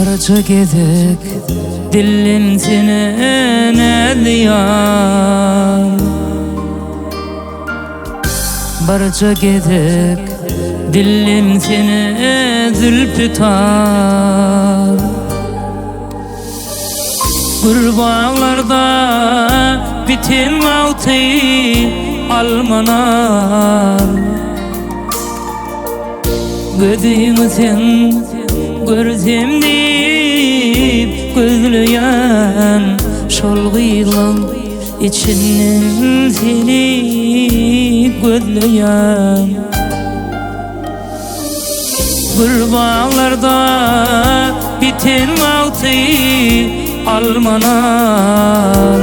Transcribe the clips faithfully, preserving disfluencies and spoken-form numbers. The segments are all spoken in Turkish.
Barca gedek dillim seni ne diyar, barca gedek dillim seni zülfütar. Kurbağalarda bitin altı almanar, gözümü sen görsem deyip gözleyen şol gıylan içinden seni gözleyen. Kurbağalarda bitin altı almanar,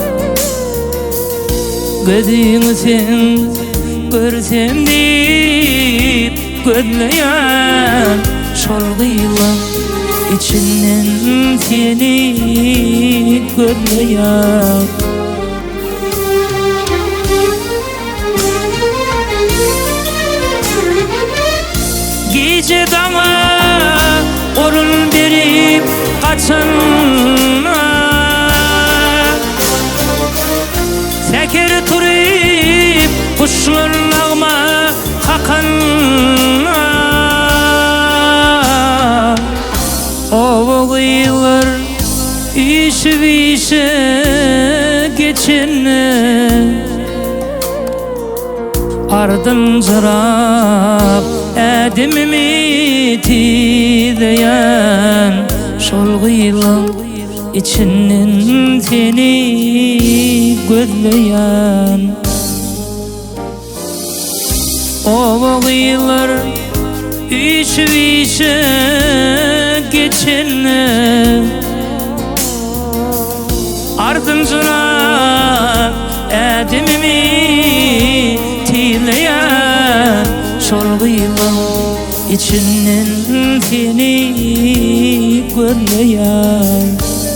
gözümü sen görsem deyip gözleyen şol gıylan içinden seni gözleyen. Gece dama orun verip kaçanlar, seker turip kuşlar ağma kakanlar. O gıylar işi işe geçenler, ardın cırap edimimi tileyen şol gıylan içinden seni gözleyen. O gıylar işi işe geçenler, ardıncına edimimi tileyen şol gıylan içinden seni gözleyen.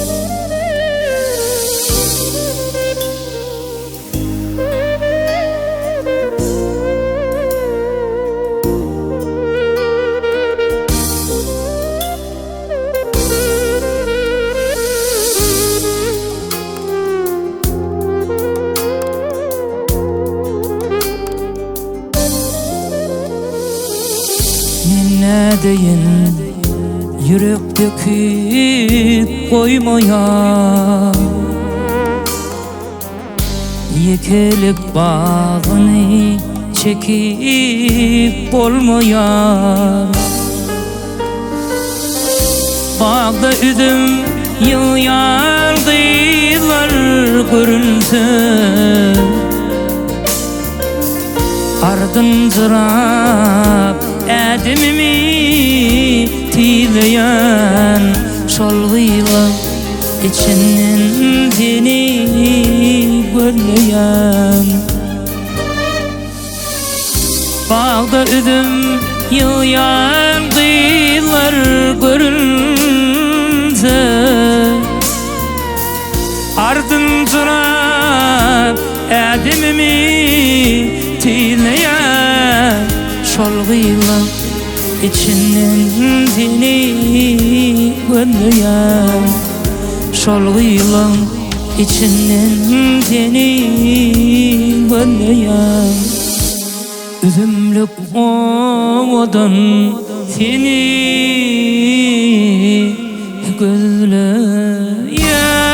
Ne deyin yürek döküp koymaya, yekelik bağını çekip olmaya. Bağda üzüm yıllar dıylar görünse, ardın cırap edimimi tileyen şol gıylan içinden seni gözleyen. Bağda üzüm yıllar dıylar görünse, ardın cırap edimimi tileyen şol gıylan içinden seni gözleyen. Şol gıylan içinden seni gözleyen. Üzümlük ovadan seni gözleyen.